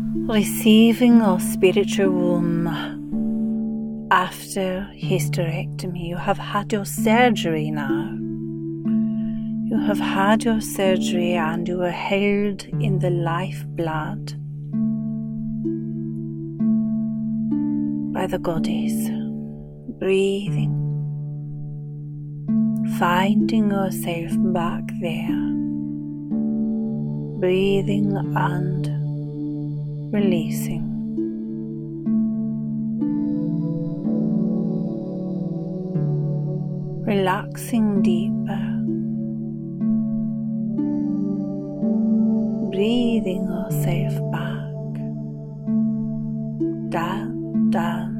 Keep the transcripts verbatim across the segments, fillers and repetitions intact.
receiving your spiritual womb after hysterectomy. You have had your surgery now. You have had your surgery and you are held in the lifeblood by the goddess. Breathing, finding yourself back there. Breathing and releasing. Relaxing deeper. Breathing yourself back. Down, down.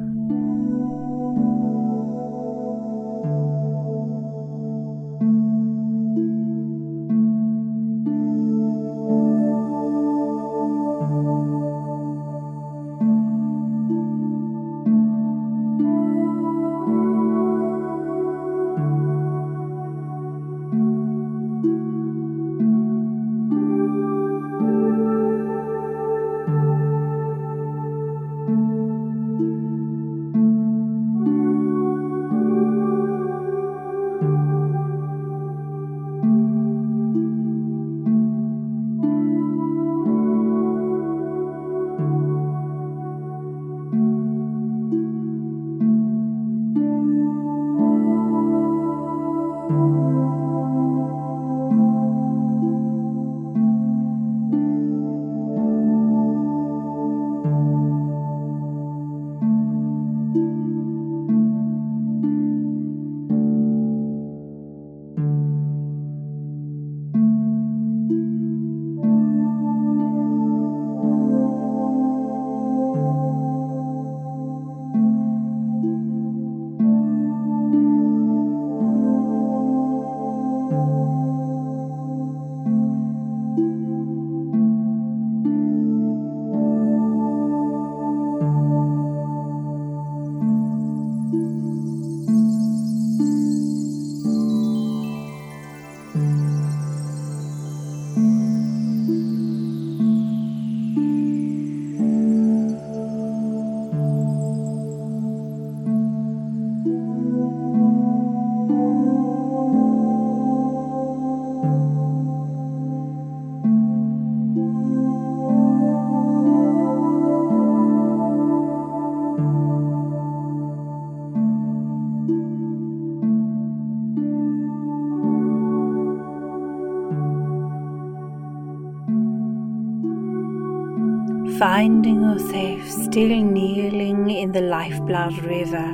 Finding yourself still kneeling in the lifeblood river,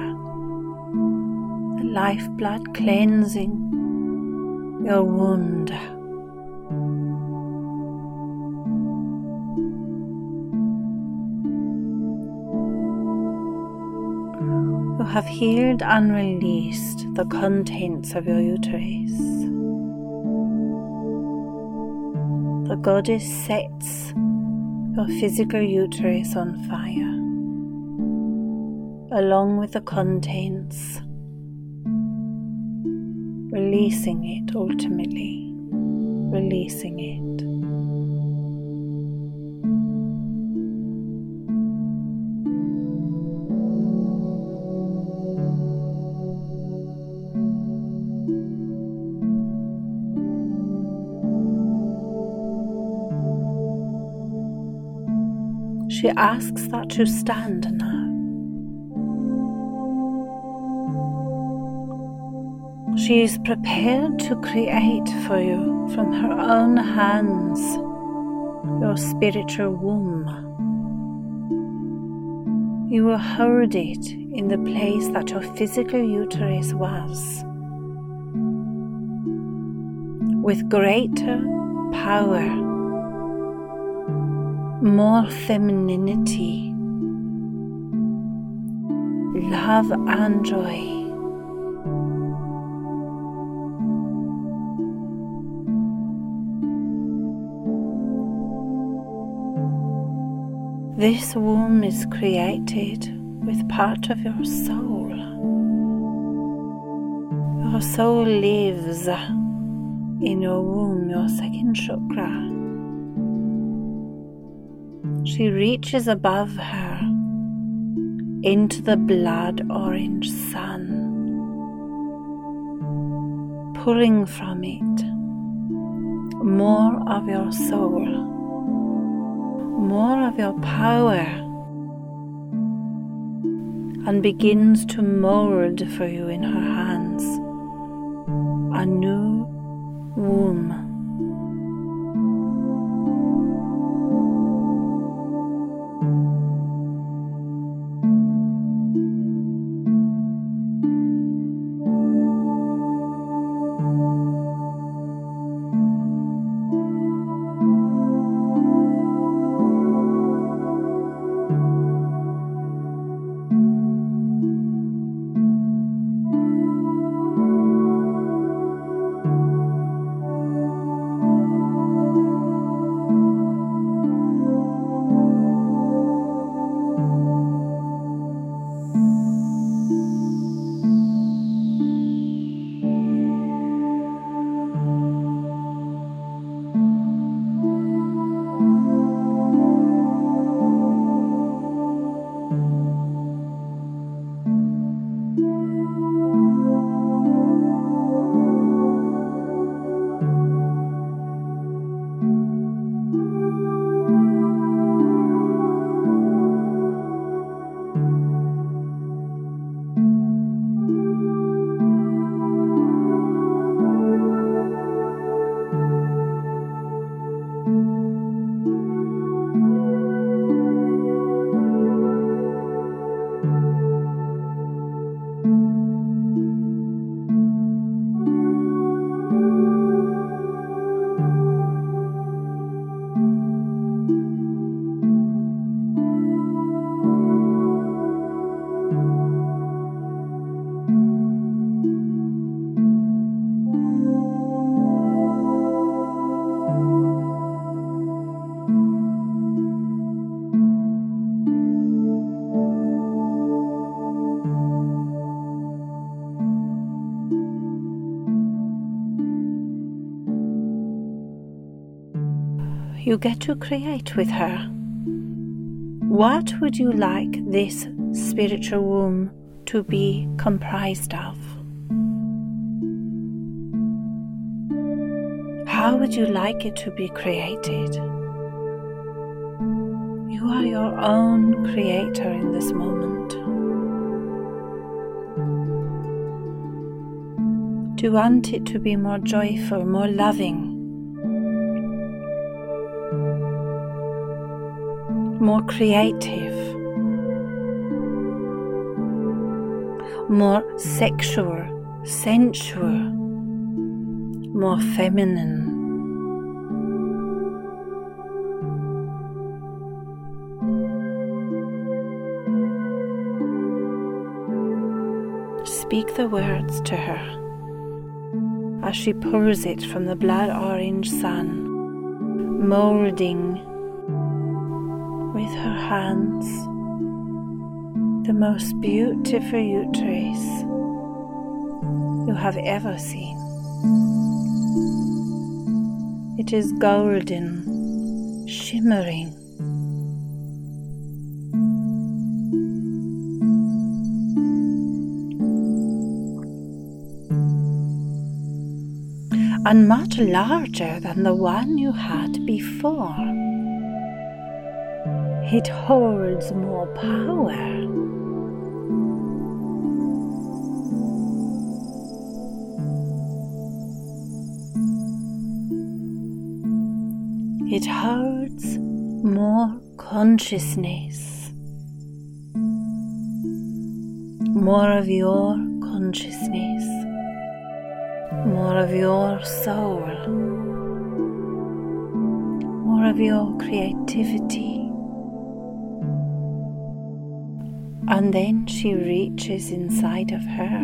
the lifeblood cleansing your wound. You have healed and released the contents of your uterus. The goddess sets your physical uterus on fire, along with the contents, releasing it ultimately, releasing it. She asks that you stand now. She is prepared to create for you from her own hands your spiritual womb. You will hold it in the place that your physical uterus was, with greater power, more femininity, love and joy. This womb is created with part of your soul. Your soul lives in your womb, your second chakra. She reaches above her into the blood orange sun, pulling from it more of your soul, more of your power, and begins to mold for you in her hands a new womb. You get to create with her. What would you like this spiritual womb to be comprised of? How would you like it to be created? You are your own creator in this moment. Do you want it to be more joyful, more loving, more creative, more sexual, sensual, more feminine? Speak the words to her as she pulls it from the blood orange sun, molding with her hands the most beautiful uterus you have ever seen. It is golden, shimmering. And much larger than the one you had before. It holds more power. It holds more consciousness, more of your consciousness, more of your soul, more of your creativity. And then she reaches inside of her,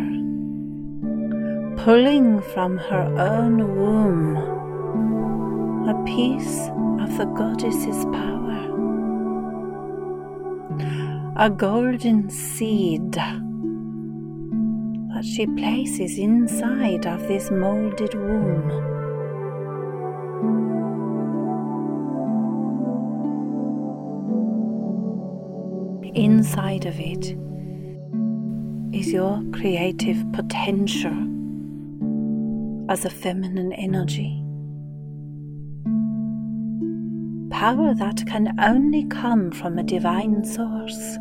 pulling from her own womb a piece of the goddess's power, a golden seed that she places inside of this molded womb. inside of it is your creative potential as a feminine energy. Power that can only come from a divine source.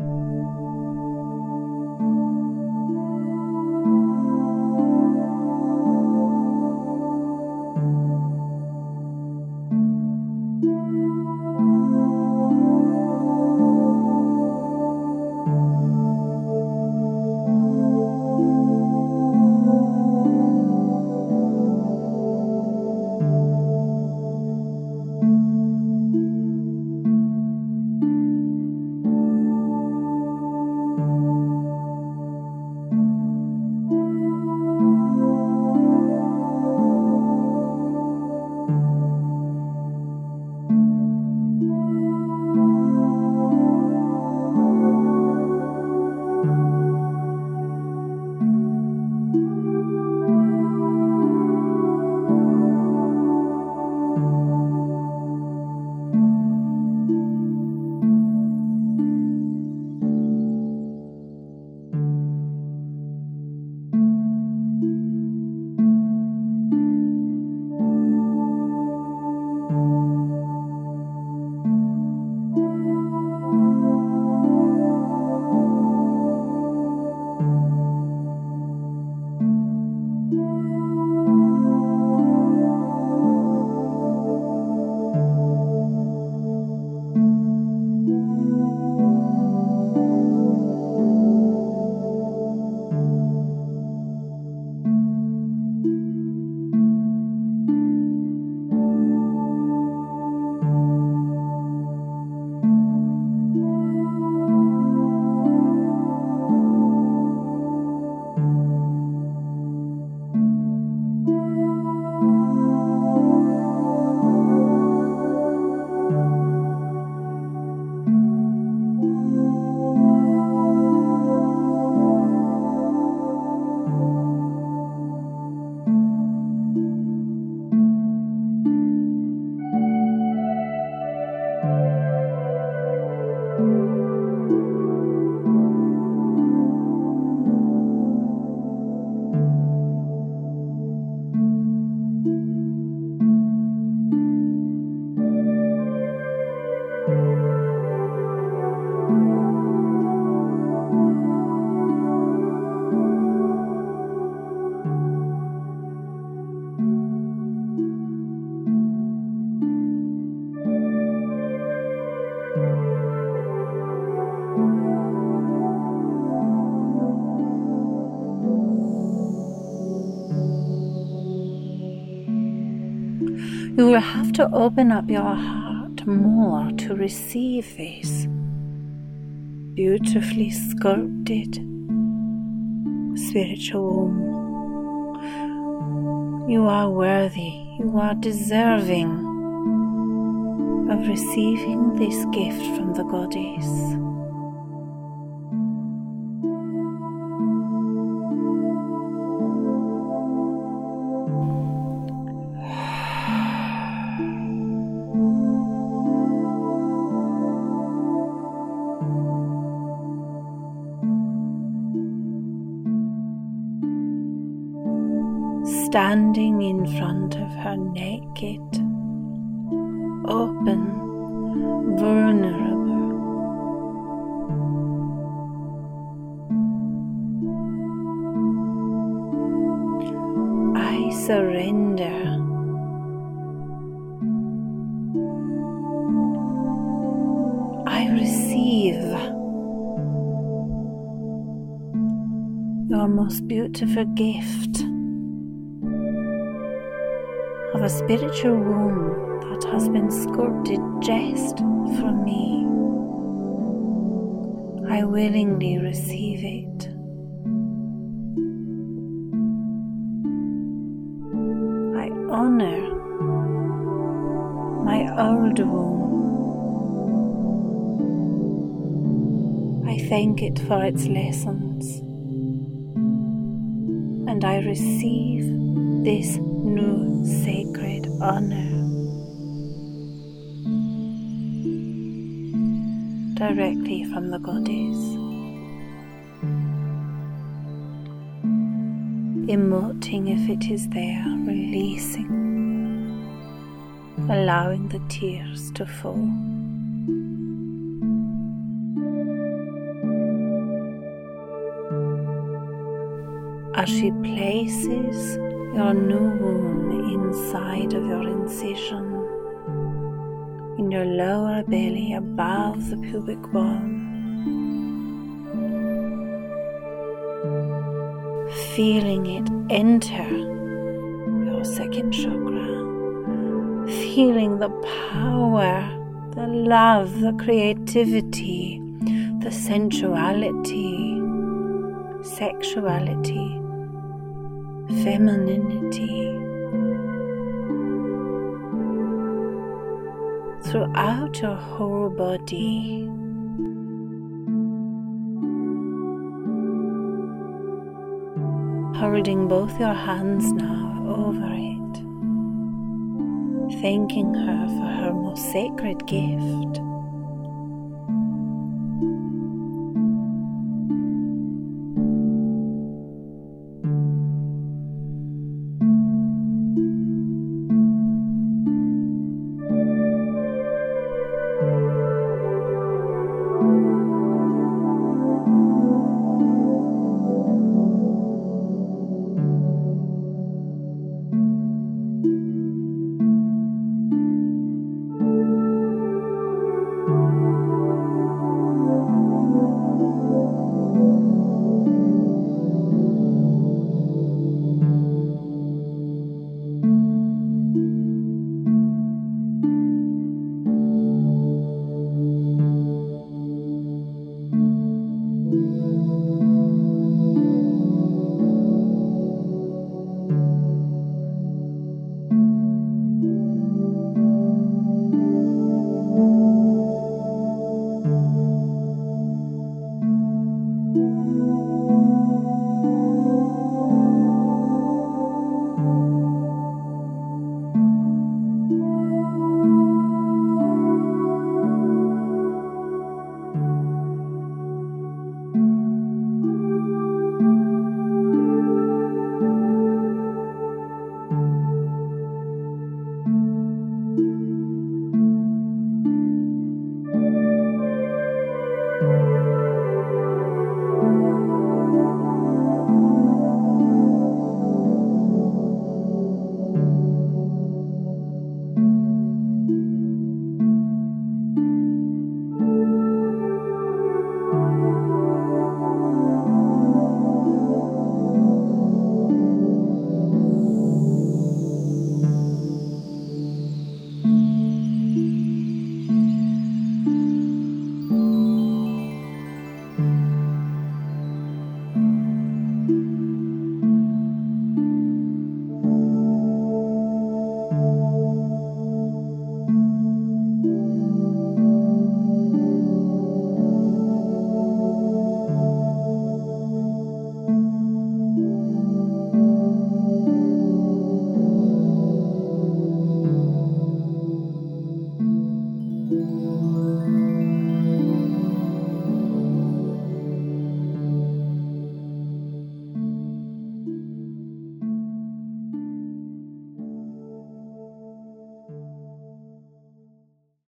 You will have to open up your heart more to receive this beautifully sculpted spiritual womb. You are worthy, you are deserving of receiving this gift from the Goddess. Standing in front of her naked, open, vulnerable, I surrender. I receive your most beautiful gift of a spiritual womb that has been sculpted just for me. I willingly receive it. I honor my old womb. I thank it for its lessons, and I receive this new sacred honor directly from the goddess. Emoting if it is there, releasing, allowing the tears to fall. As she places your new womb inside of your incision, in your lower belly above the pubic bone, feeling it enter your second chakra, feeling the power, the love, the creativity, the sensuality, sexuality, femininity throughout your whole body. Holding both your hands now over it, thanking her for her most sacred gift,